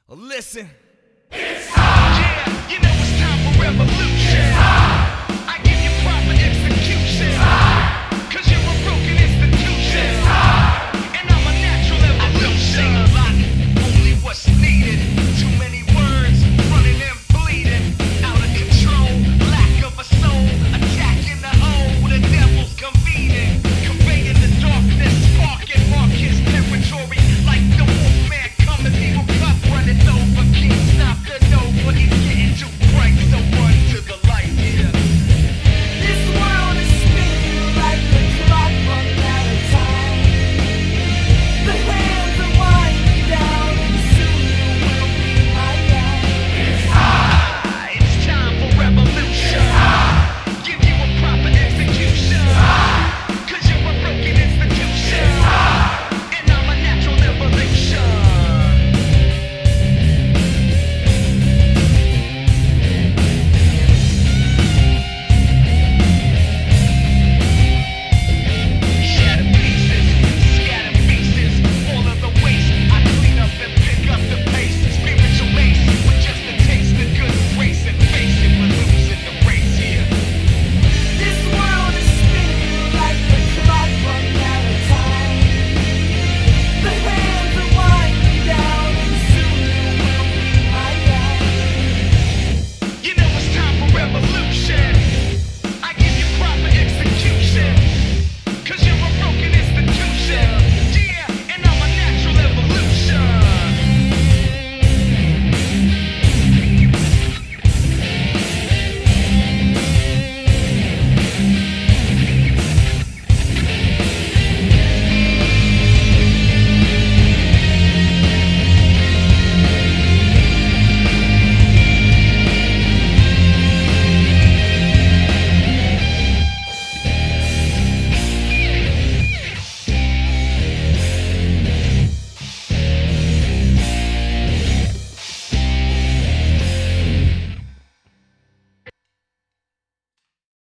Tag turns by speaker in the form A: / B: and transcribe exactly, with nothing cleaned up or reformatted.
A: Listen.
B: It's time. Yeah, you know it's time for revolution. It's time. I give you proper execution. It's time. Cause you're a broken institution. It's time. And I'm a natural evolution. A lot, only what's needed. Too many